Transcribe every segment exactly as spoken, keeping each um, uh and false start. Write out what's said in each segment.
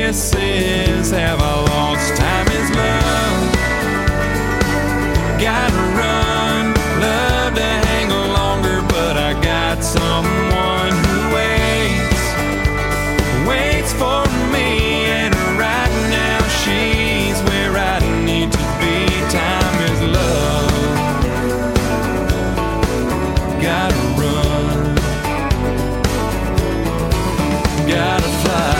kisses have I lost? Time is love. Gotta run, love to hang longer, but I got someone who waits, waits for me, and right now she's where I need to be. Time is love. Gotta run, gotta fly.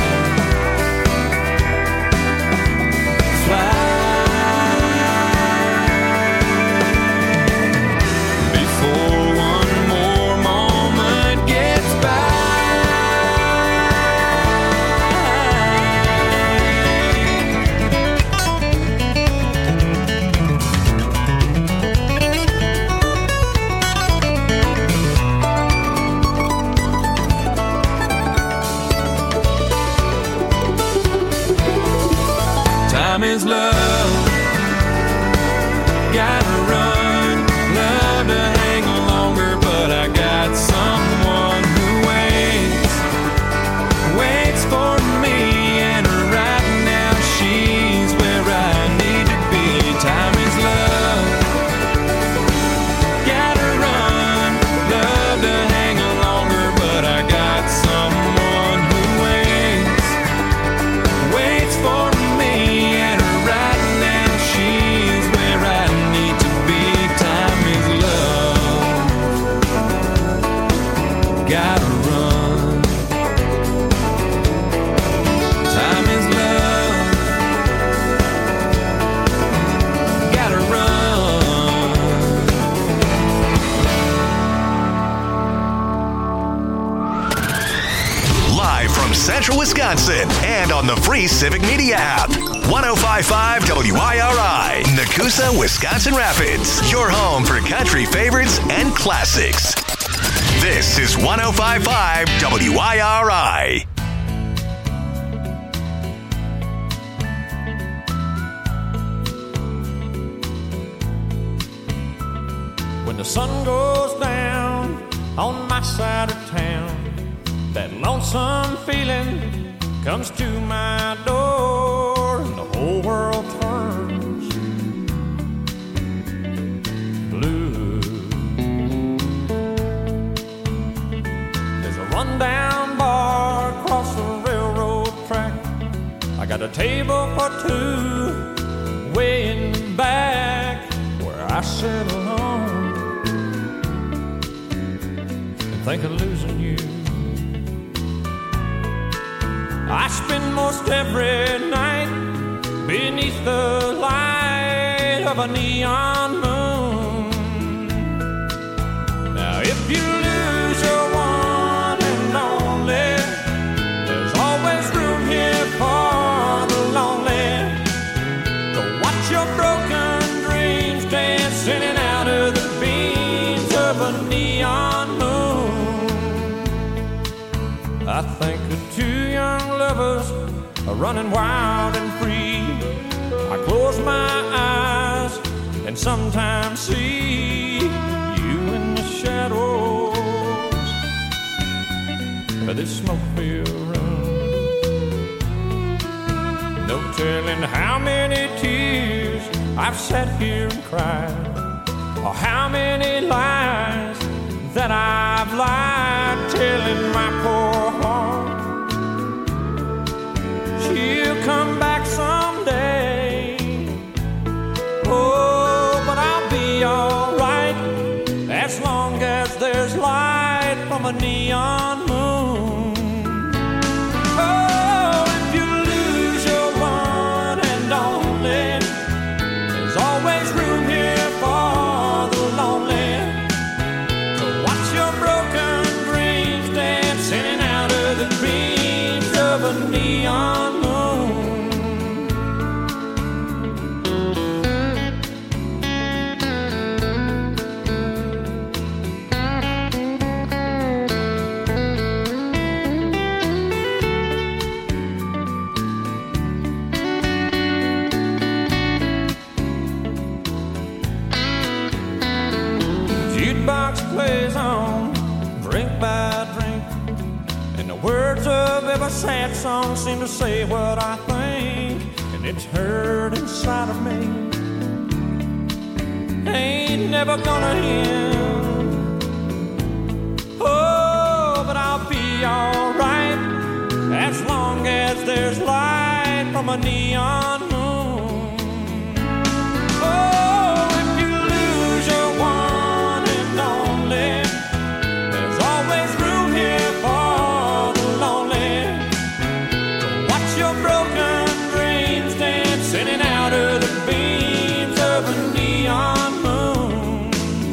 Time is love. Gotta run, love to hang longer, but I got someone who waits, waits for me, and right now she's where I need to be. Time is love. Gotta run, love to hang longer, but I got someone who waits, waits for me. Gotta run. Time is love. Gotta run. Live from Central Wisconsin and on the free Civic Media app. one oh five point five W I R I, Nakusa, Wisconsin Rapids. Your home for country favorites and classics. This is one oh five point five W I R I. When the sun goes down on my side of town, that lonesome feeling comes to my door, and the whole world turns blue. There's a rundown bar across the railroad track. I got a table for two way in the back where I sit alone and think of losing you. I spend most every night beneath the light of a neon moon. Now if you lose your one and only, there's always room here for the lonely to watch your broken dreams dance in and out of the beams of a neon moon. I think of two young lovers are running wild and free. I close my eyes and sometimes see you in the shadows of this smoke-filled room. No telling how many tears I've sat here and cried, or how many lies that I've lied, telling my poor heart she'll come back someday. Oh, but I'll be alright as long as there's light from a neon moon. Oh, if you lose your one and only, there's always room here for the lonely to watch your broken dreams dance in and out of the beams of a neon moon. Jukebox plays on, drink by drink, and the words of every sad song seem to say what I think, and it's hurt inside of me. Ain't never gonna end. Oh, but I'll be alright as long as there's light from a neon moon. Oh, if you lose your one and only, there's always room here for the lonely. Don't watch your broken dreams dancing out of the beams of a neon moon.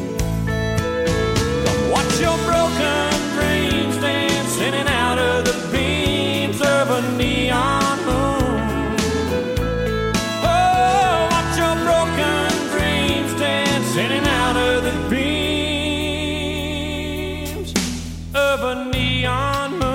Don't watch your broken dreams dancing out of the beams of a neon moon. Oh, watch your broken dreams dancing out of the beams of a neon moon.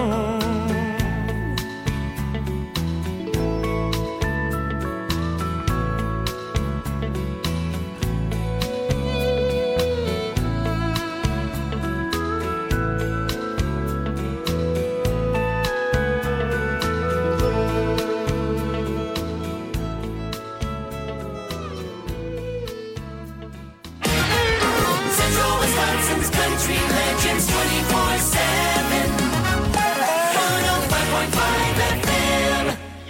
Central Wisconsin's country legends twenty-four seven. one oh five point five F M.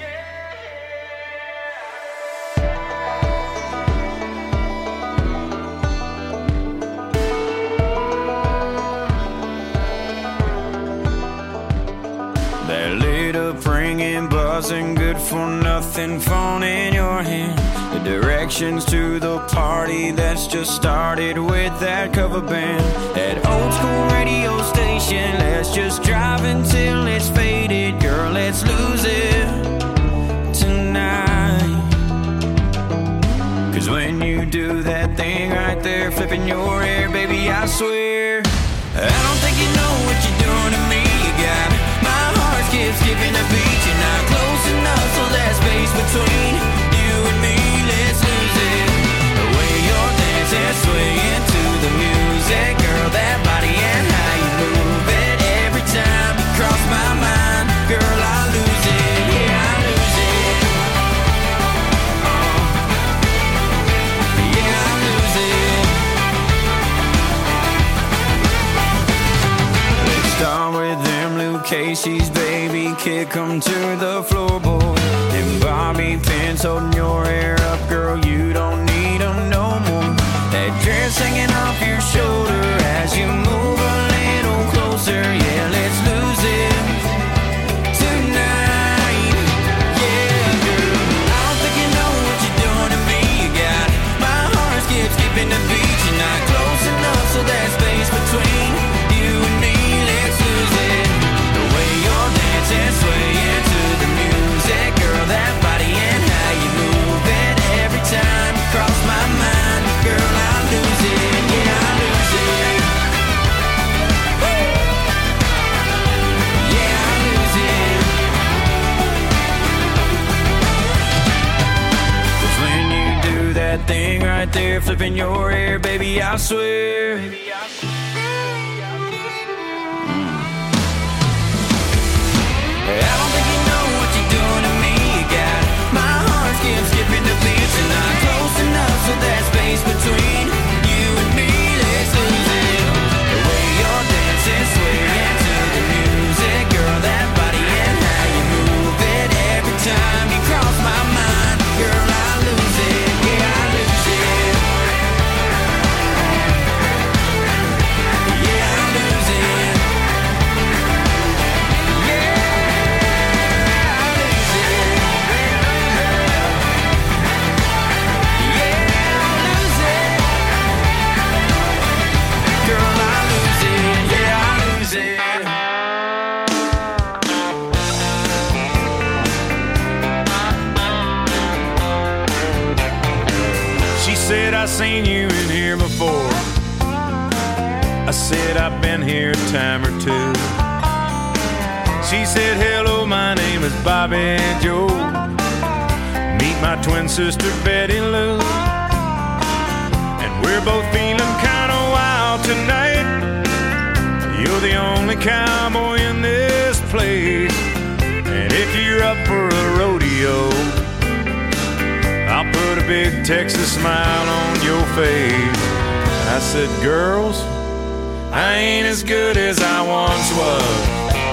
That lit up ringing, buzzing, good for nothing phone in your hand. The directions to the party that's just started with that cover band. That old school radio station, let's just drive until it's faded. Girl, let's lose it tonight. Cause when you do that thing right there, flipping your hair, baby, I swear I don't think you know what you're doing to me. You got my heart skip skipping a beat. You're not close enough, so that space between you and me, let's lose it. The way you're dancing, swaying to the music, girl, that body and how you move it. Every time you cross my mind, girl, I lose it. Yeah, I lose it. Uh, yeah, I lose it. Let's start with them Luke Casey's, baby, kick 'em to the floorboard. Them bobby pins holding your hair up, girl, you don't need 'em no more. That dress hanging off your shoulder as you move a little closer. Yeah, let's lose it tonight. Yeah, girl, I don't think you know what you're doing to me. You got my heart skip skipping the beat. You're not close enough, so that space between you and me, let's lose it. The way you're dancing, swaying to the music, girl, that body and how you move it. Every time you cross my mind, girl, I lose it. Yeah, I lose it. Woo! Yeah, I lose it. 'Cause when you do that thing right there, flipping your hair, baby, I swear. I don't think you know what you're doing to me. You got my heart skip skipping the beats. You're not close enough, so that space between you and me, let's lose it. The way you're dancing, swaying to the music, girl, that body and how you move it. Every time you cross my mind, girl, I lose it. Yeah, I lose it. Yeah, I lose it. Said I seen you in here before. I said I've been here a time or two. She said, hello, my name is Bobby Joe. Meet my twin sister Betty Lou. And we're both feeling kinda wild tonight. You're the only cowboy in this put a big Texas smile on your face. I said, girls, I ain't as good as I once was.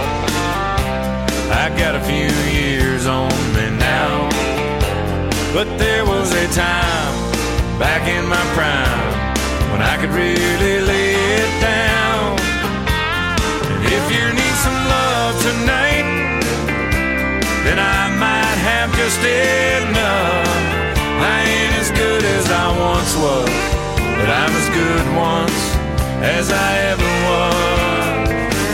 I got a few years on me now, but there was a time back in my prime when I could really lay it down. And if you need some love tonight, then I might have just enough. I ain't as good as I once was, but I'm as good once as I ever was.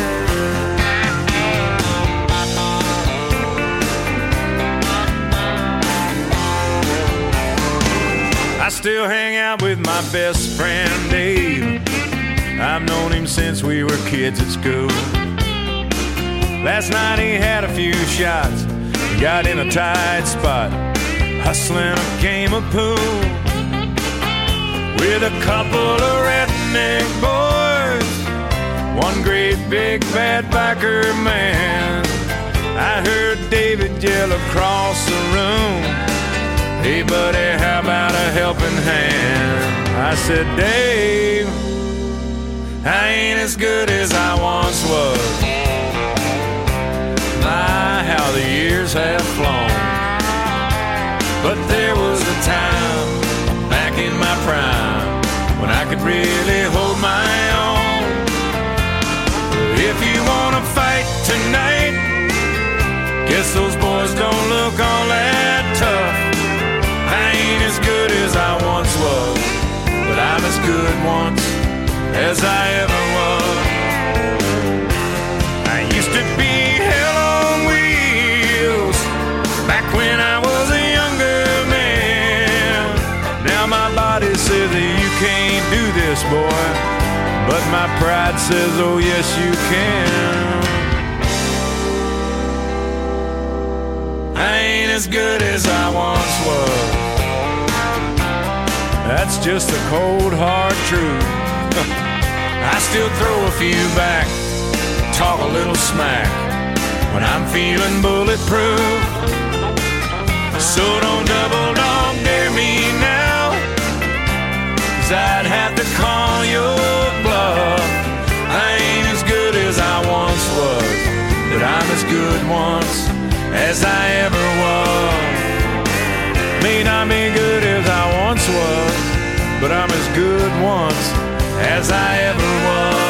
I still hang out with my best friend Dave. I've known him since we were kids at school. Last night he had a few shots, got in a tight spot, hustling a game of pool with a couple of redneck boys, one great big bad biker man. I heard David yell across the room, hey buddy, how about a helping hand? I said, Dave, I ain't as good as I once was. My, how the years have flown. But there was a time back in my prime when I could really hold my own. If you wanna fight tonight, guess those boys don't look all that tough. I ain't as good as I once was, but I'm as good once as I ever was. I used to be hell on wheels back when I was a younger man. Now my body says that you can't do this, boy, but my pride says, oh yes you can. I ain't as good as I once was. That's just the cold hard truth. I still throw a few back, talk a little smack when I'm feeling bulletproof. So don't double dog dare me now, 'cause I'd have to call your bluff. I ain't as good as I once was, but I'm as good once as I ever was. May not be good as I once was, but I'm as good once as I ever was.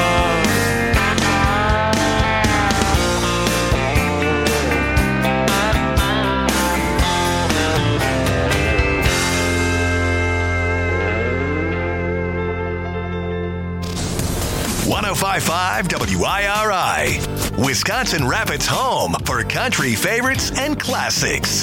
one oh five point five W I R I, Wisconsin Rapids' home for country favorites and classics.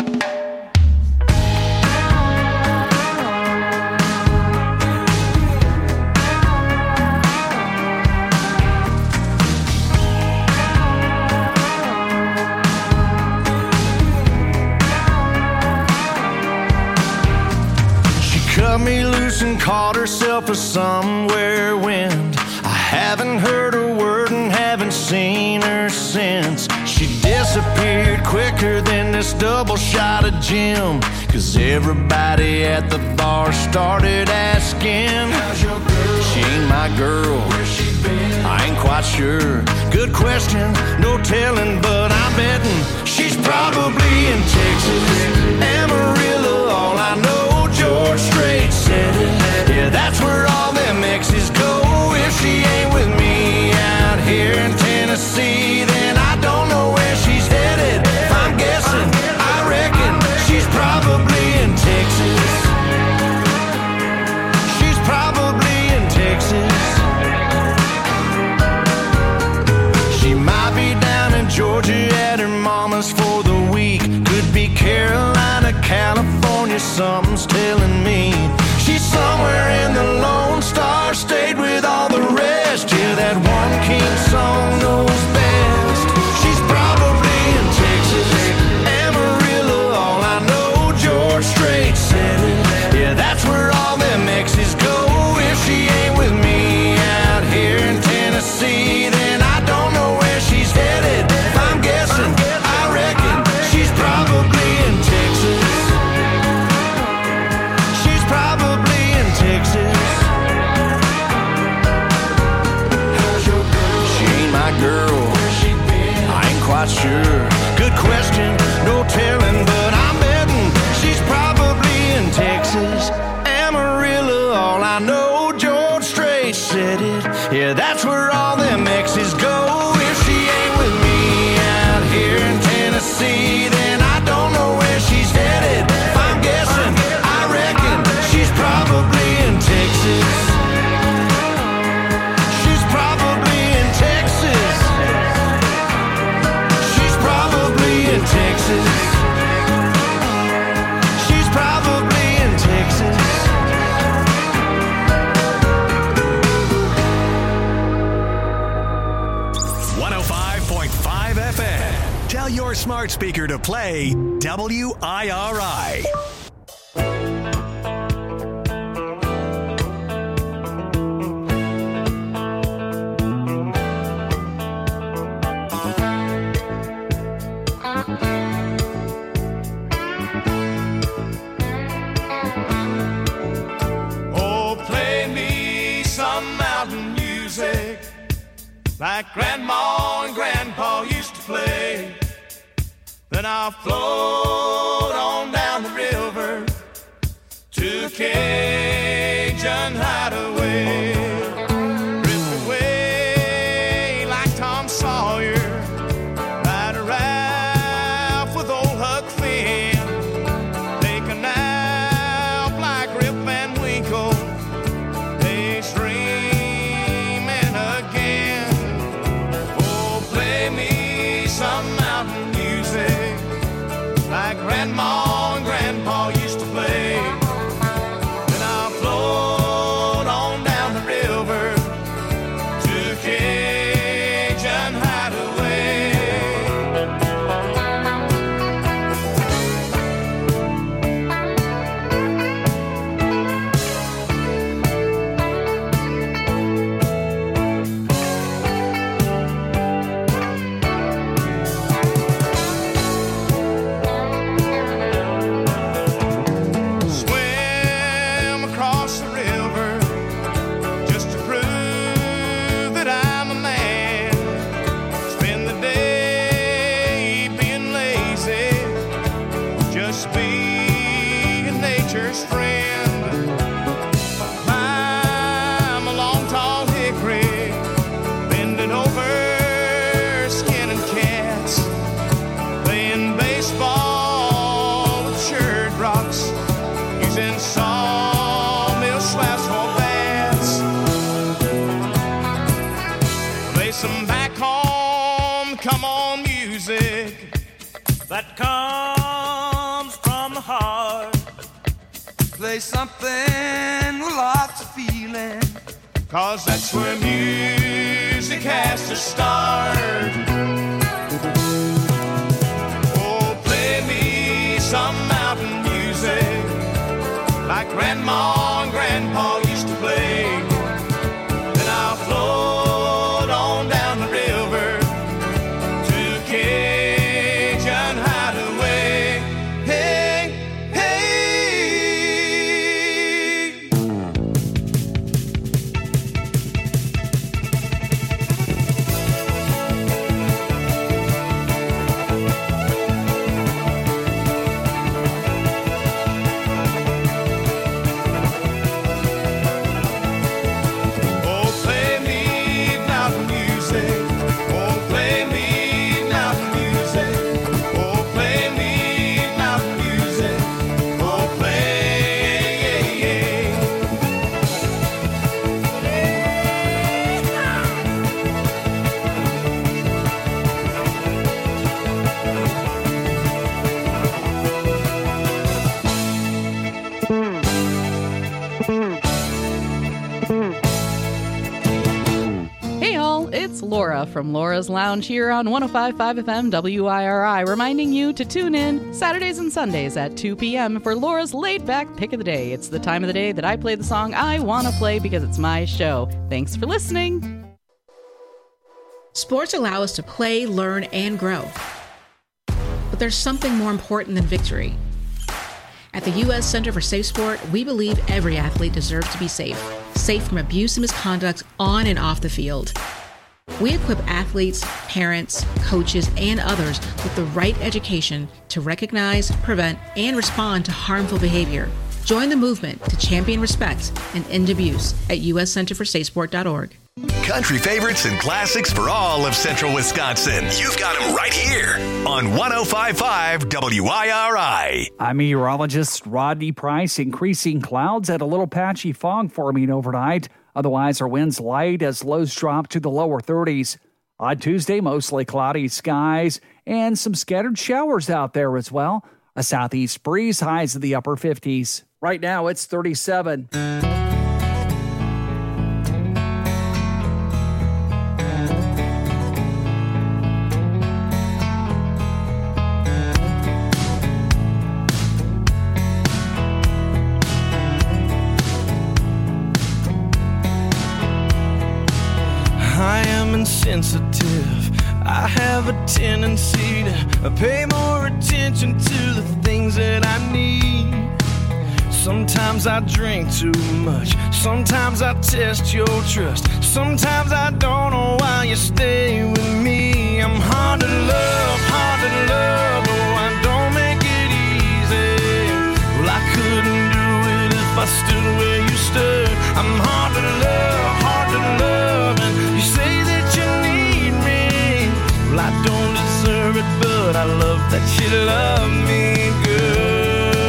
Cut me loose and caught herself a somewhere wind. I haven't heard a word and haven't seen her since. She disappeared quicker than this double shot of Jim, 'cause everybody at the bar started asking, how's your girl? She ain't my girl. Where's she been? I ain't quite sure. Good question, no telling, but I'm betting she's probably in Texas. Amarillo, all I know, George Strait said it. Yeah, that's where all them exes go. If she ain't with me out here in Tennessee, then I don't know where she's headed. If I'm guessing, I reckon she's probably in Texas. She's probably in Texas. She might be down in Georgia at her mama's for the week. Could be Carolina, California, something's telling me she's somewhere in the lone quite sure. Good question, no telling, but I'm betting she's probably in Texas. Amarillo, all I know, George Strait said it. Yeah, that's where all them exes go. If she ain't with me out here in Tennessee, then I don't know where she's headed. If I'm guessing, I reckon she's probably in Texas. She's probably in Texas. She's probably in Texas. She's probably in Texas. one oh five point five F M. Tell your smart speaker to play W I R I. Oh, play me some mountain music like Grandma and Grandpa used to play. Then I'll float on down the river to a Cajun hideaway. Drift away like Tom Sawyer, ride a raft with old Huck Finn. Take a nap like Rip Van Winkle, daydreaming again. Oh, play me some mountain music like Grandma and Grandpa used to play. Then I'll float on down the river to Cajun hideaway. Swim across the river just to prove that I'm a man. Spend the day being lazy, just being nature's friend. Climb a long tall hickory, bending over, skinning cats, playing baseball with church rocks, using sawmill slabs for bats. Play some back home, come on music that comes from the heart. Play something with lots of feeling, 'cause that's where music has to start. Oh, play me some mountain music like Grandma and Grandpa used to play. Then I'll float on down the river to Cajun hideaway. Hey, hey. Oh, play me mountain music. Oh, play me mountain music. Oh, play me mountain music. Oh, play. Hey all, it's Laura from Laura's Lounge here on one oh five point five F M W I R I, reminding you to tune in Saturdays and Sundays at two p.m. for Laura's laid-back pick of the day. It's the time of the day that I play the song I want to play because it's my show. Thanks for listening. Sports allow us to play, learn, and grow. But there's something more important than victory. At the U S Center for Safe Sport, we believe every athlete deserves to be safe. Safe from abuse and misconduct on and off the field. We equip athletes, parents, coaches, and others with the right education to recognize, prevent, and respond to harmful behavior. Join the movement to champion respect and end abuse at u s center for safe sport dot org. Country favorites and classics for all of Central Wisconsin. You've got them right here on one oh five point five W I R I. I'm meteorologist Rodney Price. Increasing clouds and a little patchy fog forming overnight. Otherwise, our winds light as lows drop to the lower thirties. On Tuesday, mostly cloudy skies and some scattered showers out there as well. A southeast breeze, highs in the upper fifties. Right now, it's thirty-seven. I am insensitive. I have a tendency to pay more attention to the things that I need. Sometimes I drink too much. Sometimes I test your trust. Sometimes I don't know why you stay with me. I'm hard to love, hard to love. Oh, I don't make it easy. Well, I couldn't do it if I stood where you stood. I'm hard to love, hard to love. And you say that you need me. Well, I don't deserve it, but I love that you love me good.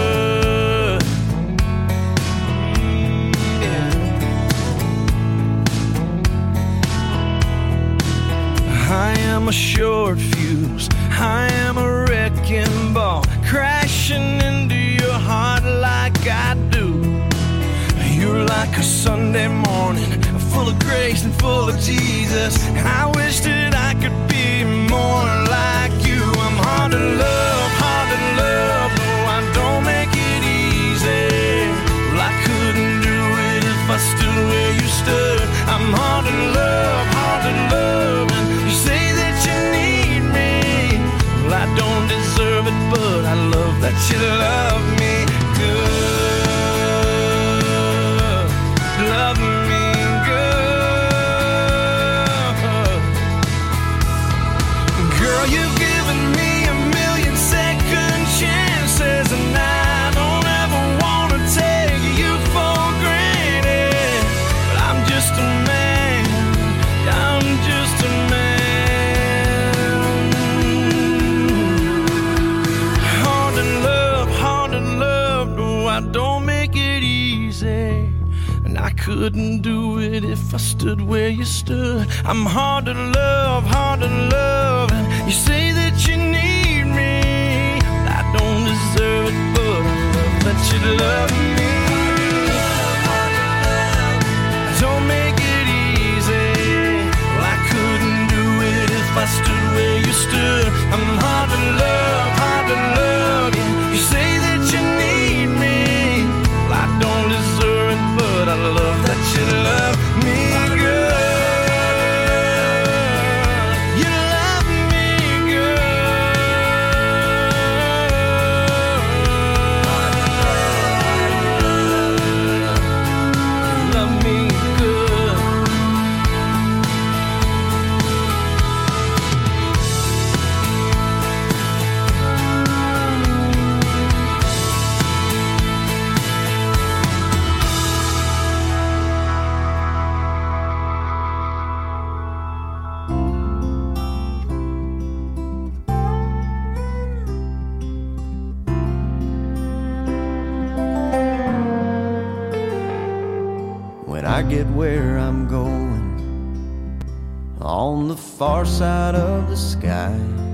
I am a short fuse, I am a wrecking ball, crashing into your heart like I do. You're like a Sunday morning, full of grace and full of Jesus. I wish that I could be more like you. I'm hard to love, hard to love, no, I don't make it easy. Well, I couldn't do it if I stood where you stood. I'm hard to love, hard to love. You say that you need me. Well, I don't deserve it, but I love that you love me good. Love me good. Girl, you've given me a million second chances, and I don't ever want to take you for granted. But I'm just a man. I'm just a man. Don't make it easy, and I couldn't do it if I stood where you stood. I'm hard to love, hard to love, and you say that you need me. I don't deserve it, but I love that you love me. Don't make it easy. Well, I couldn't do it if I stood where you stood. I'm hard to love, hard to love, and you say that you need me. I don't deserve it, but I love that you love me good. You love me good. Love me good. When I get where I'm going, on the far side of the sky,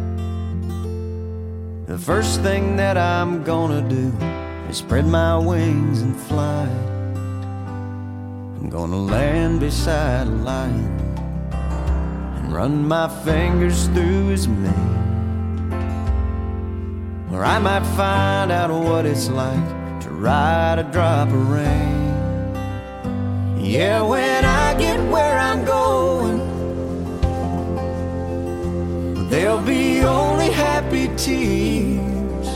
the first thing that I'm gonna do is spread my wings and fly. I'm gonna land beside a lion and run my fingers through his mane. Or I might find out what it's like to ride a drop of rain. Yeah, when I get where I'm going, there'll be only happy tears.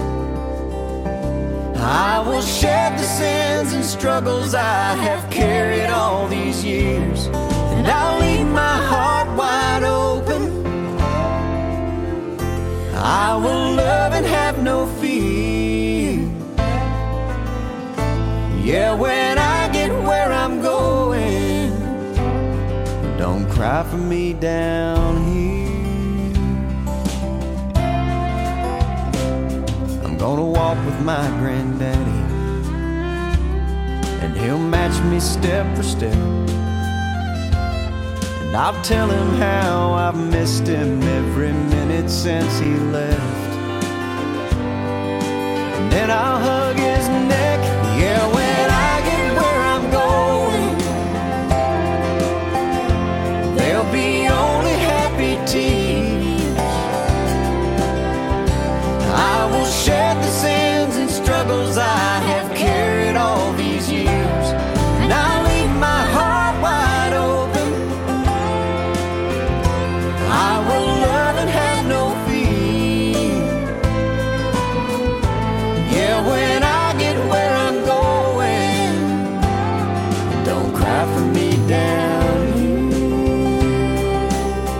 I will shed the sins and struggles I have carried all these years, and I'll leave my heart wide cry for me down here. I'm gonna walk with my granddaddy, and he'll match me step for step. And I'll tell him how I've missed him every minute since he left. And then I'll hug his neck, yeah, when I get where I'm going. There'll be only happy tears. I will share the sins and struggles I have carried all these years. And I'll leave my heart wide open. I will love and have no fear. Yeah, when I get where I'm going, don't cry for me down here.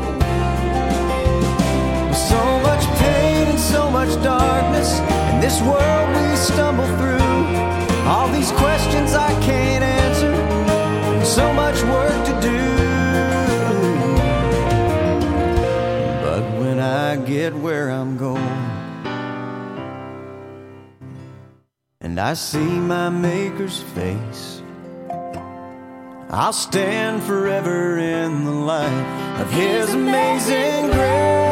So much pain and so much darkness in this world we stumble through. All these questions I can't answer, and so much work to do. But when I get where I'm going, and I see my Maker's face, I'll stand forever in the light of His amazing grace.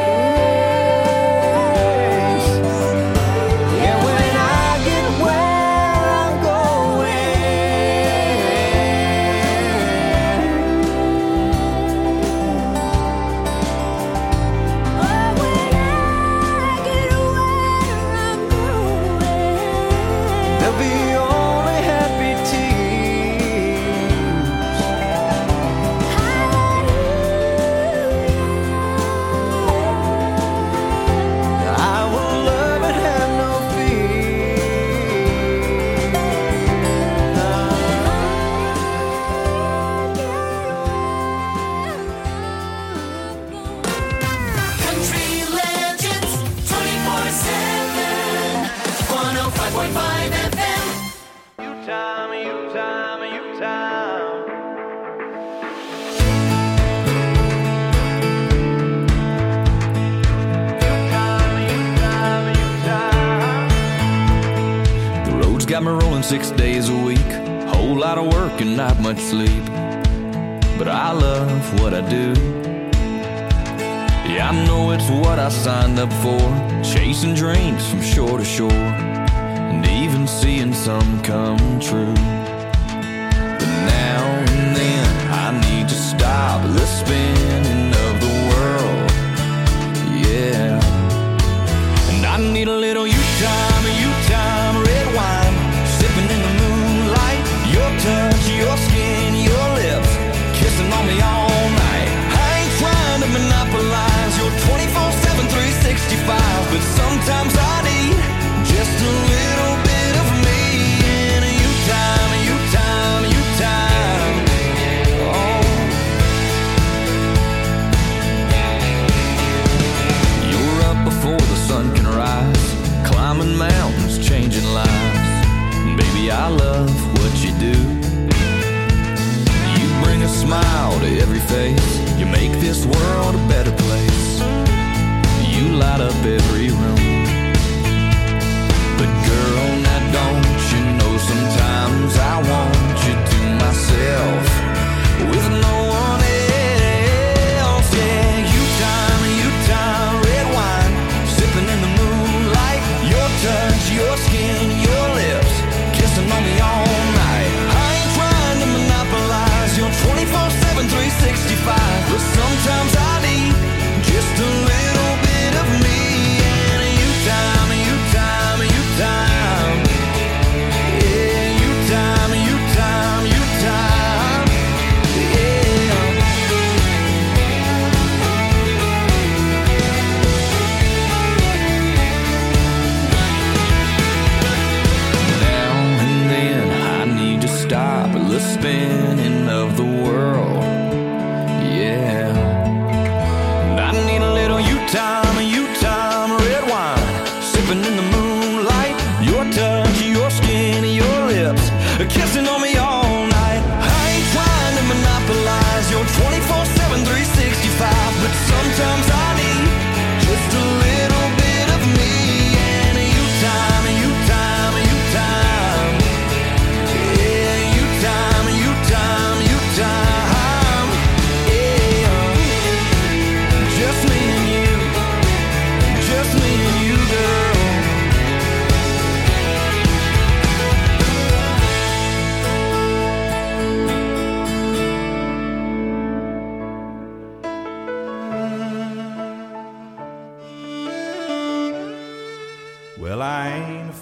Yeah, when I get where I'm going, there'll be only happy tears. I will love and have no Country Legends twenty-four seven, one oh five point five F M. You time, you time, you time. You time, you time, you time. The road's got me rolling six days a week. Whole lot of work and not much sleep. But I love what I do. Yeah, I know it's what I signed up for. Chasing dreams from shore to shore, and even seeing some come true. But now and then I need to stop the spinning of the world. Yeah. And I need a little you time, you time, red wine, sipping in the moonlight. Your touch, your skin, your lips, kissing on me all night. I ain't trying to monopolize your twenty-four seven, three sixty-five, but sometimes I need just a little bit of me. And you time, you time, you time. Oh, you're up before the sun can rise, climbing mountains, changing lives. And baby, I love what you do. You bring a smile to every face. You make this world a better place. You light up every room. But girl, now don't you know sometimes I want you to myself with no one else. Yeah, you time, you time, red wine, sipping in the moonlight. Your touch, your skin, your lips, kissing on me all night. I ain't trying to monopolize your twenty-four seven, three sixty-five, but sometimes I need just a little bit of me. And you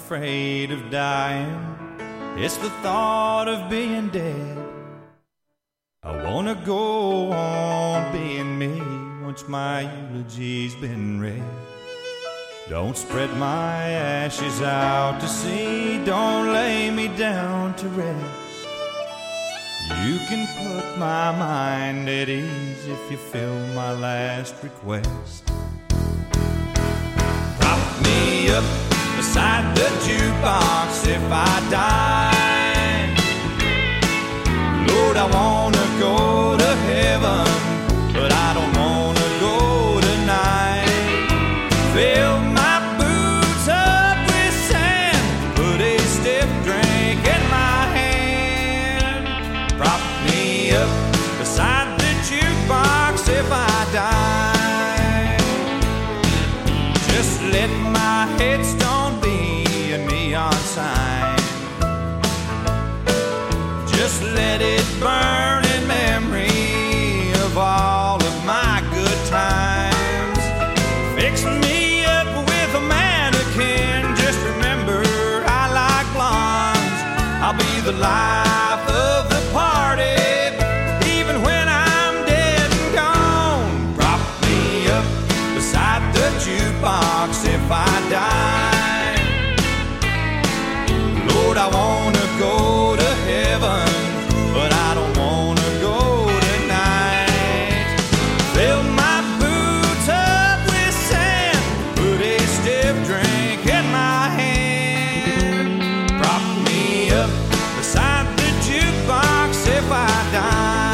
afraid of dying. It's the thought of being dead. I wanna go on being me once my eulogy's been read. Don't spread my ashes out to sea. Don't lay me down to rest. You can put my mind at ease if you fill my last request. Prop me up beside the jukebox if I die. Lord, I wanna go to heaven, but I don't wanna go tonight. Fill my boots up with sand, put a stiff drink in my hand. Prop me up beside the jukebox if I die. Just let my headstone be a neon sign. Just let it burn in memory of all of my good times. Fix me up with a mannequin. Just remember I like blondes. I'll be the life of the party, even when I'm dead and gone. Prop me up beside the jukebox if I die. Lord, I wanna go to heaven, but I don't wanna go tonight. Fill my boots up with sand, put a stiff drink in my hand. Prop me up beside the jukebox if I die.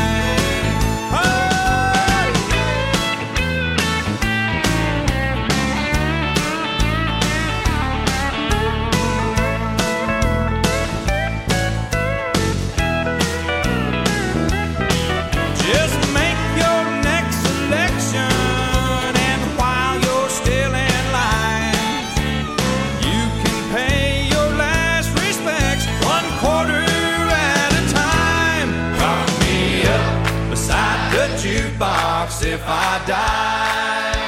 Jukebox if I die.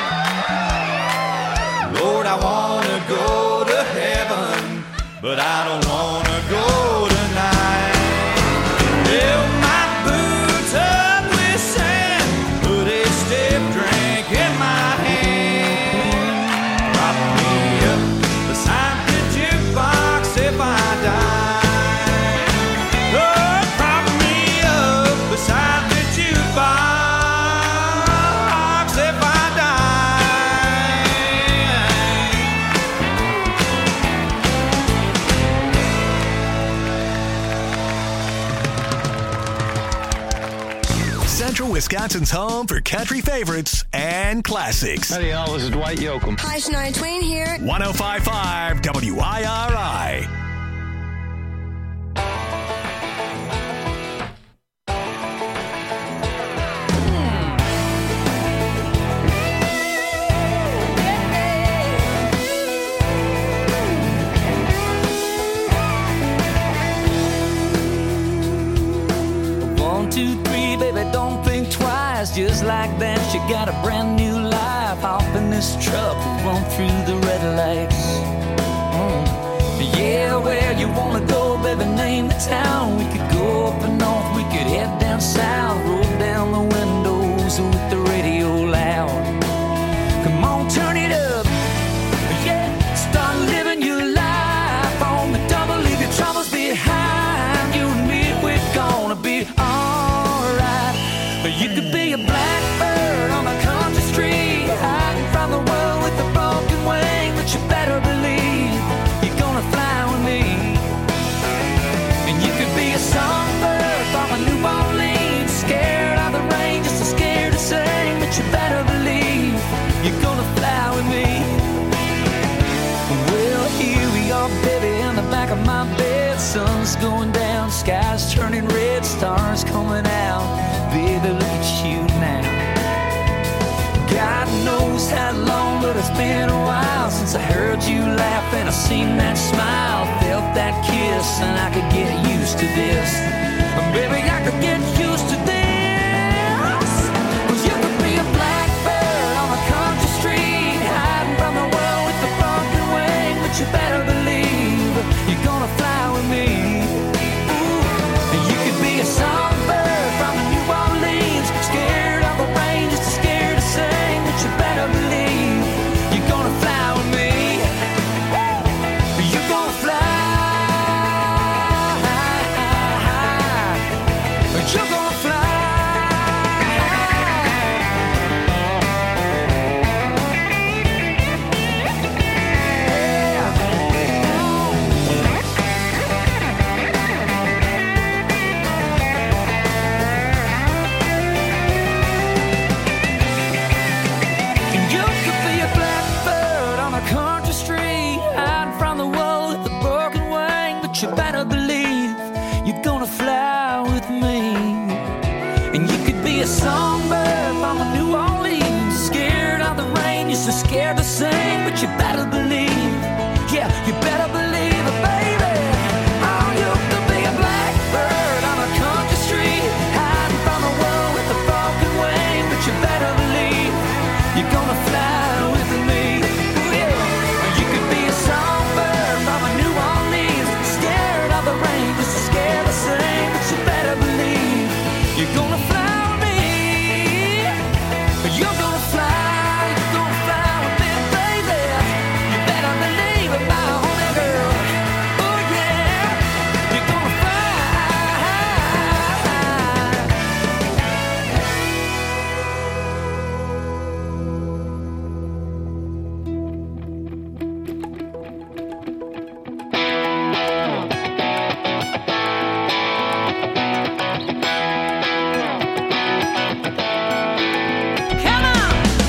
Lord, I wanna go to heaven, but I don't wanna go tonight. Fill my boots up with sand, put a stiff drink in my hand. Prop me up beside the jukebox if I die. Lord, prop me up beside the jukebox. Central Wisconsin's home for country favorites and classics. Howdy, y'all. This is Dwight Yoakam. Hi, Shania Twain here. one oh five point five W I R I. Just like that, you got a brand new life. Hop in this truck, run through the red lights. Mm. Yeah, where you wanna go, baby, name the town. We could go up and north, we could head down south. Roll down the windows with the radio loud. Come on, turn it up. Yeah, start living your life on the double. Leave your troubles behind. You and me, we're gonna be alright. You could be a blackbird on a country street, hiding from the world with a broken wing, but you better believe you're gonna fly with me. And you could be a songbird from a newborn leaf, scared of the rain, just as scared to sing, but you better believe you're gonna fly with me. Well, here we are, baby, in the back of my bed. Sun's going down, sky's turning red, stars coming out. Baby, look at you now. God knows how long, but it's been a while since I heard you laugh and I seen that smile, felt that kiss, and I could get used to this. Baby, I could get used to this. Cause you could be a blackbird on a country street, hiding from the world with a broken wing, but you better believe And you could be a songbird from New Orleans, scared of the rain, you're so scared to sing, but you better believe, yeah, you better believe it, baby. Oh, you could be a blackbird on a country street, hiding from the world with a broken wing, but you better believe you're gonna fly with me. Ooh, yeah. Or you could be a songbird from a New Orleans, scared of the rain, just so scared to sing, but you better believe you're gonna fly with me. You're gonna fly, you're gonna fly with me, baby. You better believe it, my honey girl. Oh yeah, you're gonna fly. Come on.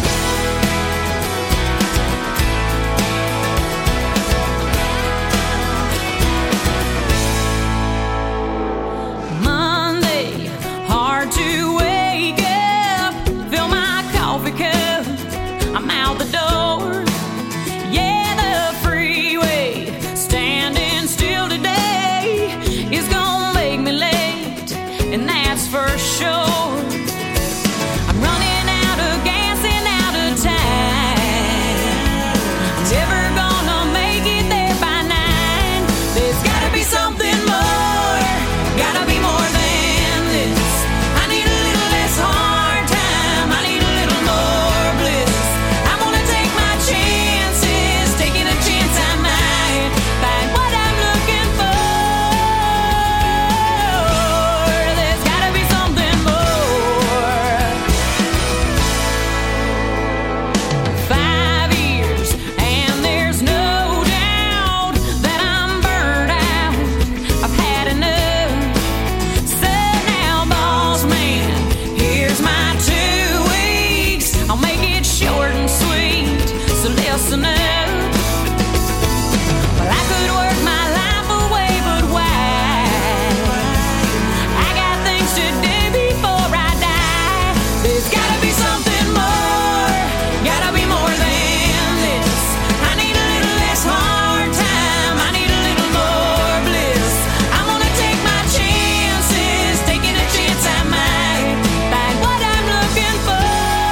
Monday, hard to wake up. Fill my coffee cup. I'm out the door. Yeah, the freeway standing still today is gonna make me late, and that's for sure. I'm running out of gas and out of time. Never gonna make it there by nine. There's gotta be something more. Gotta be more than this. I need a little less hard time. I need a little more bliss. I wanna take my chances, taking a chance I might find what I'm looking for. There's gotta be something more. Five years, and there's no doubt that I'm burned out. I've had enough. So now, boss man, here's my two weeks. I'll make it short and sweet, so listen up. Well, I could work my life away, but why? I got things to do before I die. There's gotta be something more. Gotta be more than this. I need a little less hard time. I need a little more bliss. I'm gonna take my chances, taking a chance I might find what I'm looking for.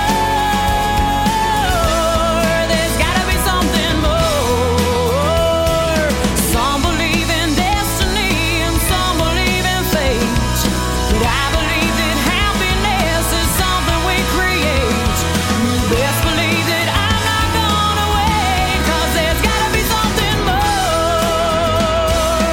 There's gotta be something more. Some believe in destiny and some believe in fate, but I believe that happiness is something we create. You best believe that I'm not gonna wait, 'cause there's gotta be something more.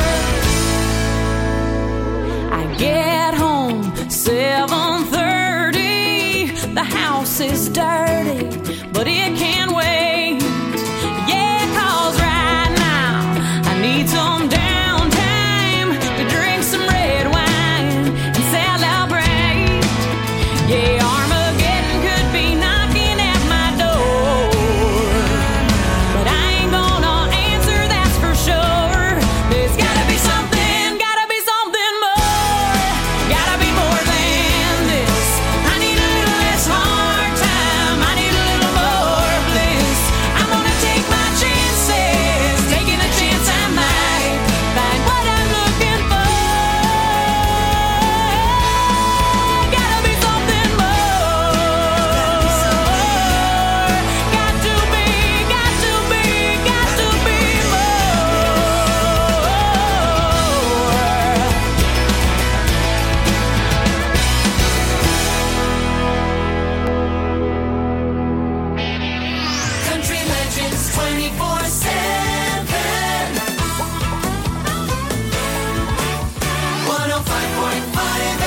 I get home seven thirty. The house is dirty, but it can wait. Yeah, 'cause right now I need some downtime to drink some red wine and celebrate. Yeah, Armageddon could be knocking at my door, but I ain't gonna answer, that's for sure. There's gotta be something, gotta be something more. Gotta be more than this. I need a little less hard time. I need a little more bliss. I'm gonna take my chances, taking a chance I might find what I'm looking for. Gotta be something more. Got to be, got to be, got to be more. Country Legends twenty-four seven. one oh five point five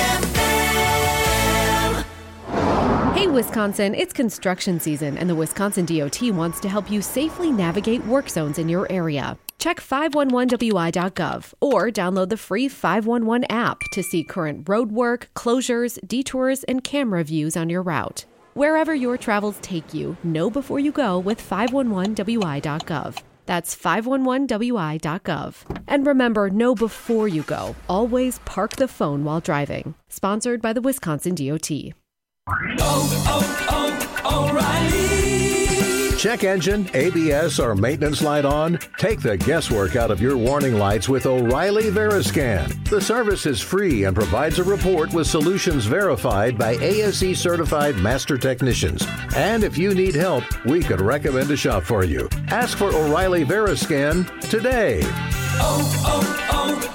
F M. Hey, Wisconsin, it's construction season, and the Wisconsin D O T wants to help you safely navigate work zones in your area. Check five one one W I dot gov or download the free five one one app to see current road work, closures, detours, and camera views on your route. Wherever your travels take you, know before you go with five one one W I dot gov. That's five one one W I dot gov. And remember, know before you go. Always park the phone while driving. Sponsored by the Wisconsin D O T. Oh, oh, oh, O'Reilly. Check engine, A B S, or maintenance light on? Take the guesswork out of your warning lights with O'Reilly Veriscan. The service is free and provides a report with solutions verified by A S E certified master technicians. And if you need help, we could recommend a shop for you. Ask for O'Reilly Veriscan today. Oh,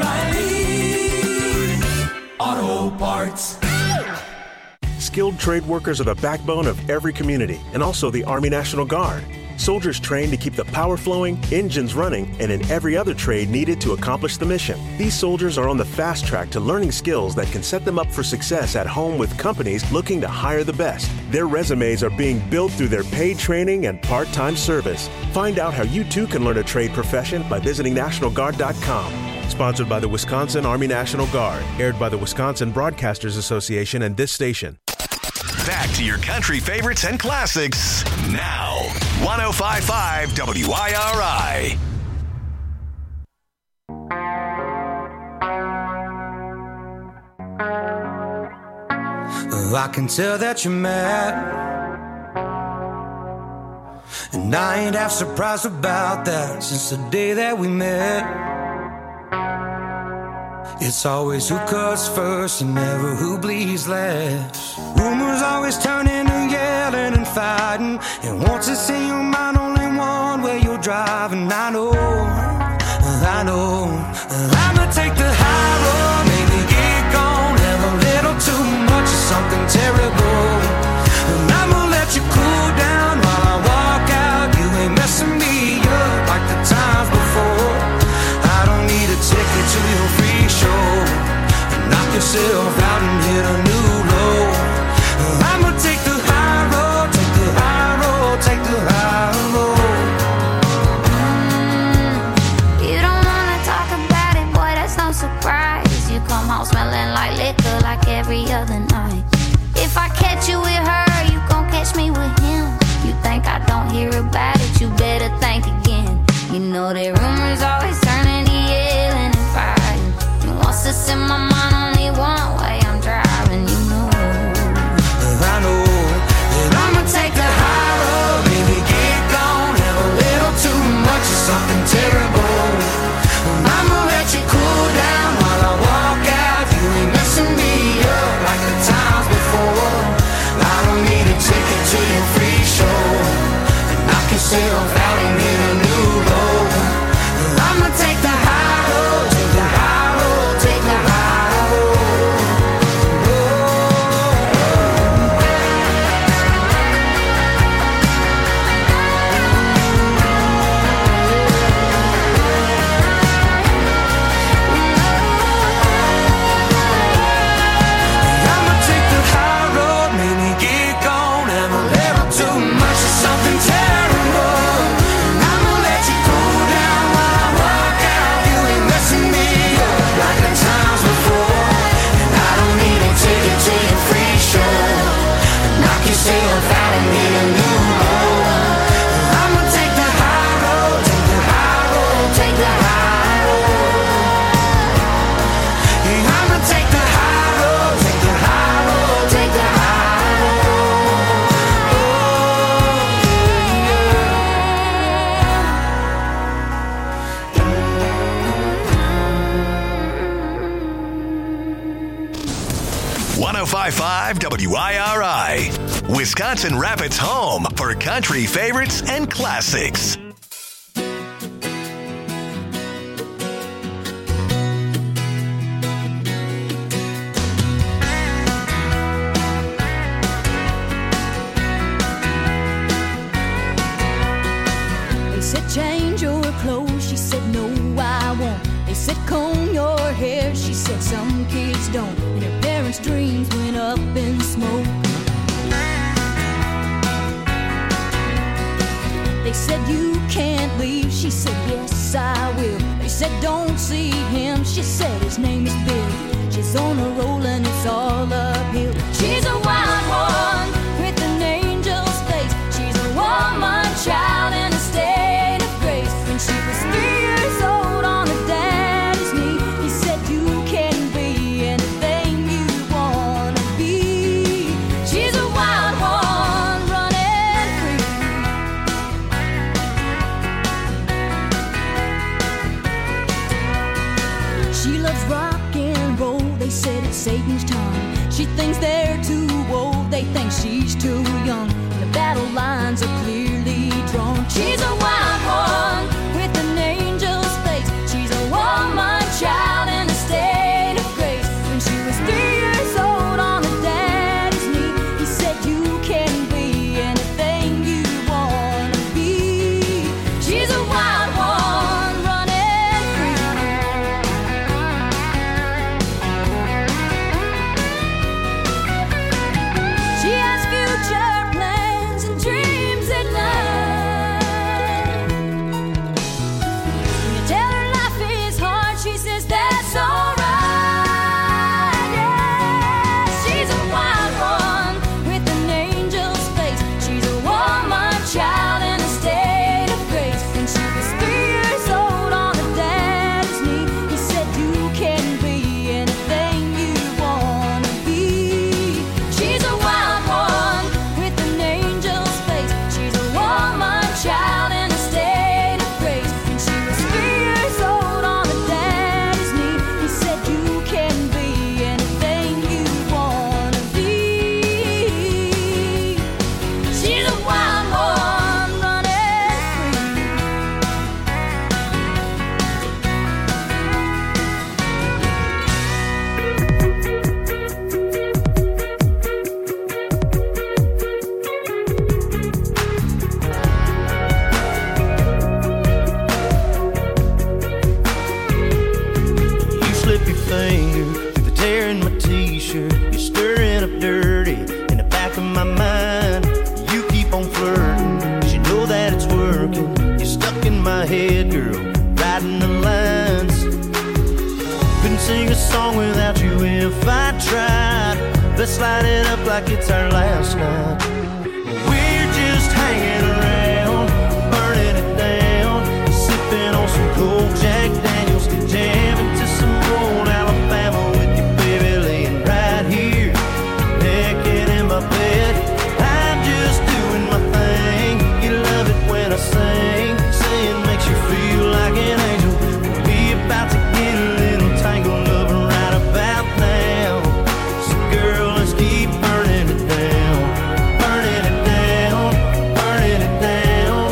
oh, oh, O'Reilly Auto Parts. Skilled trade workers are the backbone of every community and also the Army National Guard. Soldiers trained to keep the power flowing, engines running, and in every other trade needed to accomplish the mission. These soldiers are on the fast track to learning skills that can set them up for success at home with companies looking to hire the best. Their resumes are being built through their paid training and part-time service. Find out how you too can learn a trade profession by visiting National Guard dot com. Sponsored by the Wisconsin Army National Guard. Aired by the Wisconsin Broadcasters Association and this station. Back to your country favorites and classics now. one oh five point five W I R I. I can tell that you're mad, and I ain't half surprised about that. Since the day that we met, it's always who cuts first and never who bleeds last. Rumors always turn into yelling and fighting, and once it's in your mind, only one way you're driving. I know, I know, I'ma take the high road, maybe get gone, have a little too much of something terrible, and I'ma let you cool down while I walk out. You ain't messing me up like the times before. I don't need a ticket to your free show. Knock yourself out and hit a new low. I'ma take the high road, take the high road, take the high road. You don't wanna talk about it, boy, that's no surprise. You come home smelling like liquor like every other night. If I catch you with her, you gon' catch me with him. You think I don't hear about it, you better think again. You know that rumors always turn into yelling and fighting. And once it's in my mind, only one way I'm driving, you know. I know that I'ma take the high road, baby, get gone, have a little too much of something terrible. I'ma let you cool down while I walk out. You ain't messing me up like the times before. I don't need a ticket to your free show. Knock yourself out and hit a new low. I'ma take the high road, take the high road, take the high road. I'ma take the high road, maybe get gone, have a little too much of something terrible. I'ma let you cool down while I walk out. You ain't messing me up like the times before. And I don't need a ticket to your free show. Knock yourself out and hit a new low. I'ma take the high road, take the high road, take the high road. Yeah, I'ma take the high road, take the high road, take the high road. one oh five point five W I R I. Wisconsin Rapids' home for country favorites and classics. They said change your clothes, she said no I won't. They said comb your hair, she said some kids don't. And her parents' dreams went up in smoke. They said you can't leave, she said yes I will. They said don't see him, she said his name is Bill. She's on a roll and it's all uphill. She's a wild one with an angel's face. She's a woman child in a state of grace. She thinks they're too old, they think she's too young. And the battle lines are clearly drawn. She's a wild one with an angel's face. She's a woman child in a state of grace. When she was three years old on her daddy's knee, he said you can be anything you want to be. She's a wild one running free. She has future plans and dreams at night. When you tell her life is hard, she says that's alright. Yeah, she's a wild one with an angel's face. She's a woman child in a state of grace. When she was three years old on her daddy's knee, he said you can be anything you want to be. She's a wild one with an angel's face. She's a woman child in a state of grace. When she was three years old on her daddy's knee, he said you can be anything you want to be. She's a wild one running free. You slip your finger through the tear in my t-shirt. You're stirring up dirty in the back of my mind. You keep on flirting, 'cause you know that it's working. You're stuck in my head, girl, riding the lines. Couldn't sing a song without you if I tried. Let's light it up like it's our last night. We're just hanging around, burning it down, sipping on some cold Jack Daniels, jamming to some old Alabama with you, baby, laying right here, naked in my bed. I'm just doing my thing. You love it when I sing, saying makes you feel like an angel. We about to get a little tangled up right about now. So girl, let's keep burning it down, burning it down, burning it down.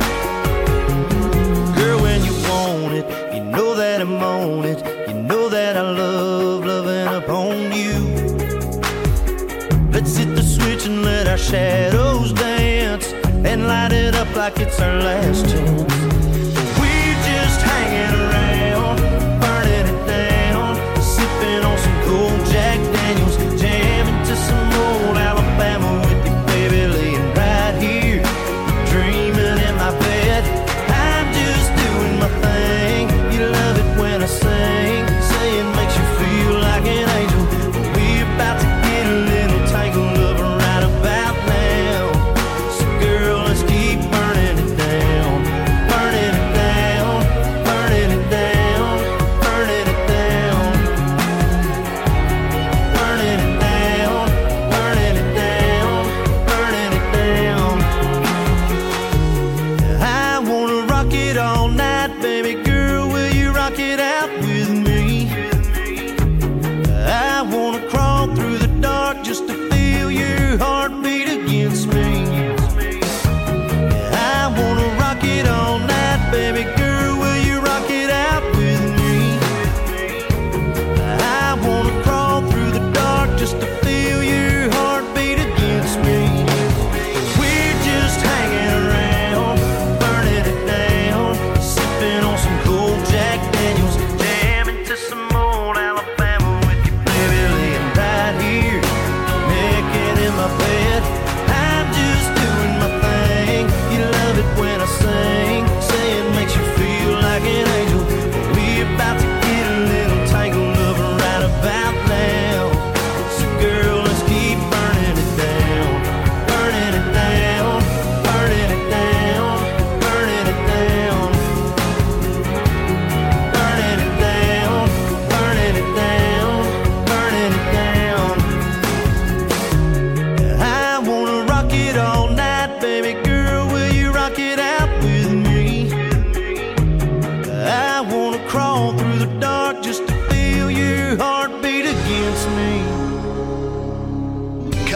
Girl, when you want it, you know that I'm on it. You know that I love loving upon you. Let's hit the switch and let our shadows dance, and light it up like it's our last chance. We're just hanging around, burning it down, sipping on some cold Jack Daniels, jamming to some old Alabama with you, baby, laying right here, dreaming in my bed. I'm just doing my thing. You love it when I sing, saying makes you feel like an angel. We about to get a little tangled up right about now. So girl, let's keep burning it down, burning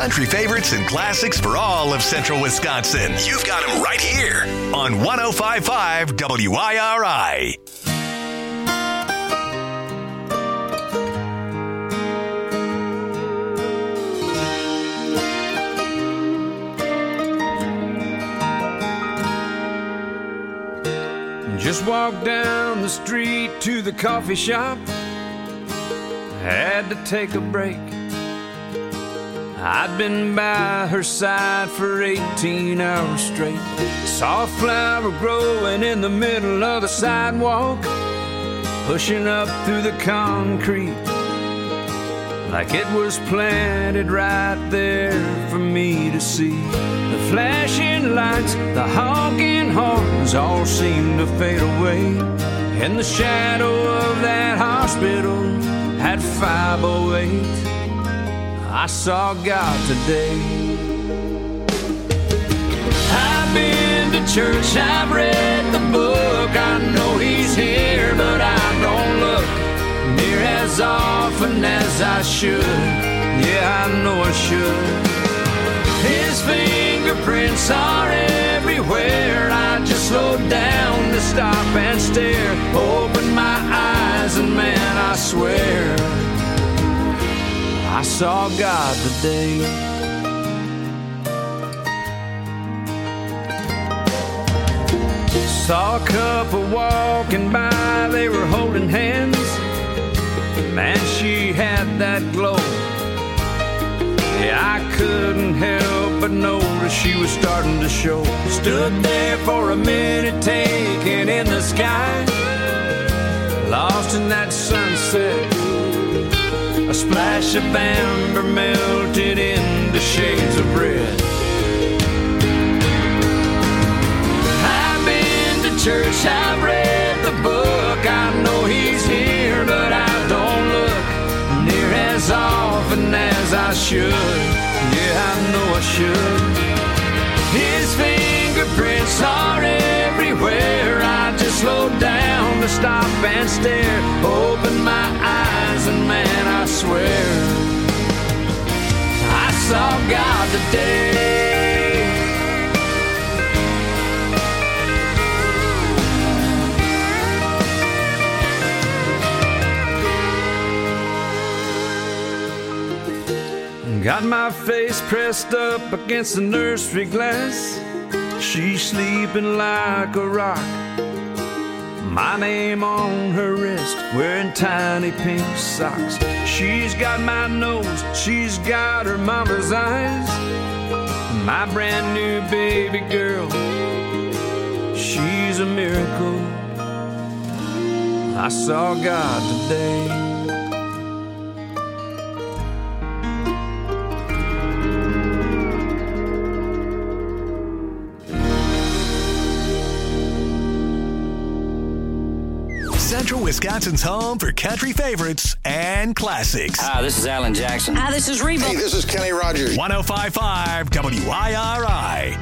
country favorites and classics for all of central Wisconsin. You've got them right here on one oh five point five W I R I. Just walked down the street to the coffee shop. Had to take a break. I'd been by her side for eighteen hours straight. Saw a flower growing in the middle of the sidewalk, pushing up through the concrete like it was planted right there for me to see. The flashing lights, the honking horns all seemed to fade away. In the shadow of that hospital at five oh eight, I saw God today. I've been to church, I've read the book, I know He's here, but I don't look near as often as I should. Yeah, I know I should. His fingerprints are everywhere. I just slowed down to stop and stare. Opened my eyes and man, I swear I saw God today. Saw a couple walking by, they were holding hands. Man, she had that glow. Yeah, I couldn't help but notice she was starting to show. Stood there for a minute, taking in the sky, lost in that sunset. A splash of amber melted into shades of red. I've been to church, I've read the book, I know He's here, but I don't look near as often as I should. Yeah, I know I should. His fingerprints are everywhere. I just slowed down to stop and stare. Opened my eyes and man, I swear I saw God today. Got my face pressed up against the nursery glass. She's sleeping like a rock. My name on her wrist, wearing tiny pink socks. She's got my nose, she's got her mama's eyes. My brand new baby girl, she's a miracle. I saw God today. Central Wisconsin's home for country favorites and classics. Hi, this is Alan Jackson. Hi, this is Reba. Hey, this is Kenny Rogers. one oh five point five W I R I.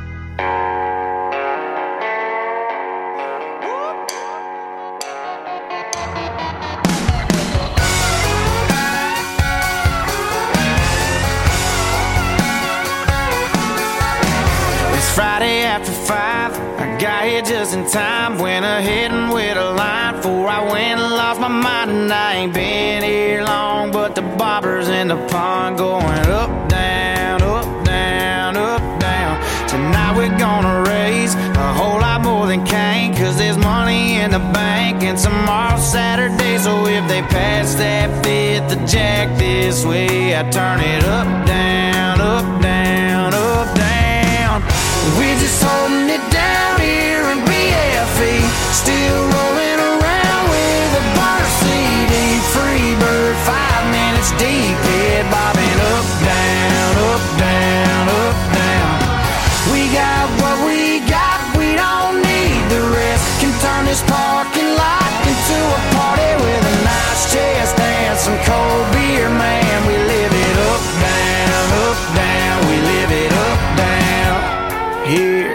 It's Friday after five. I got here just in time. Went ahead and with a line before I went and lost my mind. And I ain't been here long, but the bobbers in the pond going up, down, up, down, up, down. Tonight we're gonna raise a whole lot more than Cain, cause there's money in the bank and tomorrow's Saturday. So if they pass that fifth of Jack this way, I turn it up, down, up, down, up, down. We're just holding it down here in B F E, still rolling around with a burner C D. Free bird, five minutes deep, head bobbing up, down, up, down, up, down. We got what we got, we don't need the rest. Can turn this parking lot into a party with a nice chest and some cold beer, man. We live it up, down, up, down. We live it up, down here.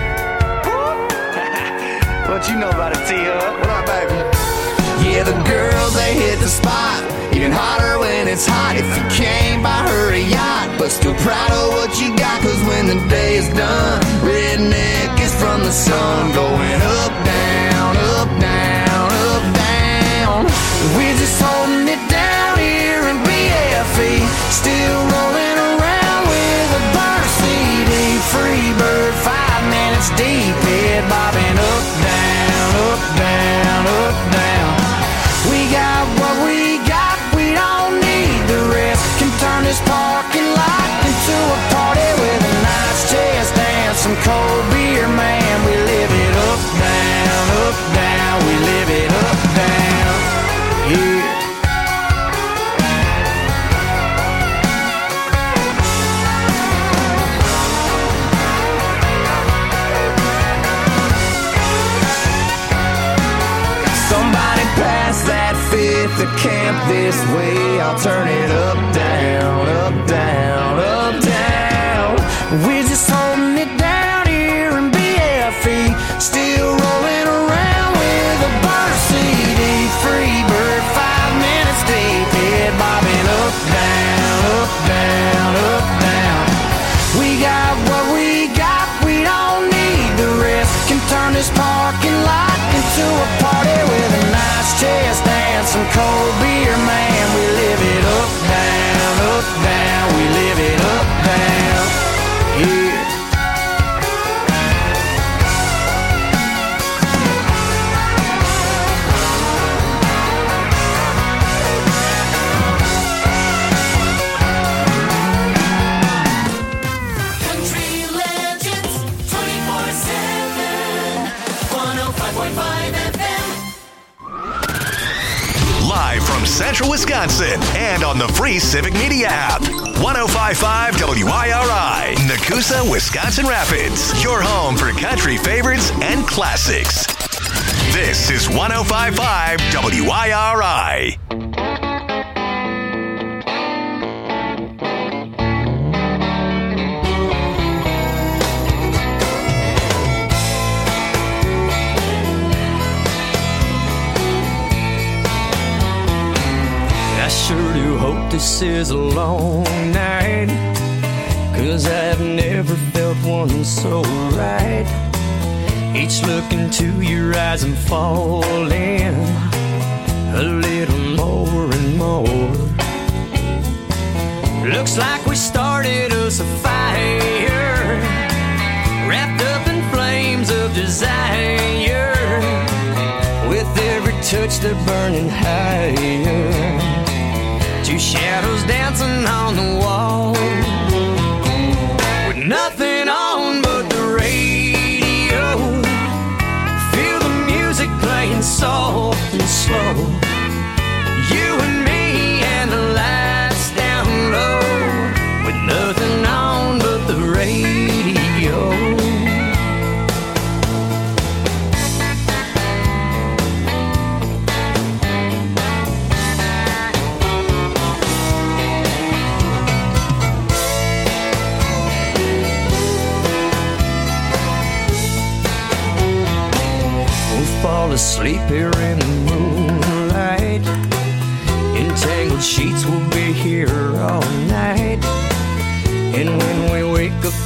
What you know about it, T-Hub? What up, baby? Yeah, the girls, they hit the spot. Even hotter when it's hot if you came by her a yacht. But but still proud of what you got. Cause when the day is done, redneck is from the sun. Going up, down, up, down, up, down. We're just holding it down here in B F E. Still rolling around with a burner C D. Free bird, five minutes deep. Head bobbing up, down, up, down, up, down. We got what we got, we don't need the rest. Can turn this parking lot into a party with a nice chest and some cold beer, man. We live it up, down, up, down. We live it up, down, yeah. Somebody pass that fifth to camp this way. I'll turn it up, down, up, down, up, down. We're just holding it down here in B F E. Still rolling around with a burner C D. Free bird, five minutes deep. Head bobbing up, down, up, down, up, down. We got what we got, we don't need the rest. Can turn this parking lot into a party with a nice chest and some cold beer, man. We live it up, down, up, down. We live it up, down, yeah. Country legends twenty-four seven. one oh five point five F M. Live from Central Wisconsin and on the free Civic Media app. one oh five point five W I R I, Nakusa, Wisconsin Rapids. Your home for country favorites and classics. This is one oh five point five W I R I. I sure do hope this is a long night, 'cause I've never felt one so right. Each look into your eyes I'm falling a little more and more. Looks like we started us a fire, wrapped up in flames of desire. With every touch they're burning higher. Two shadows dancing on the wall, with nothing on but the radio. Feel the music playing soft and slow. You and me and the lights down low, with nothing on but the radio. Fall asleep here in the moonlight. Entangled sheets will be here all night. And when we wake up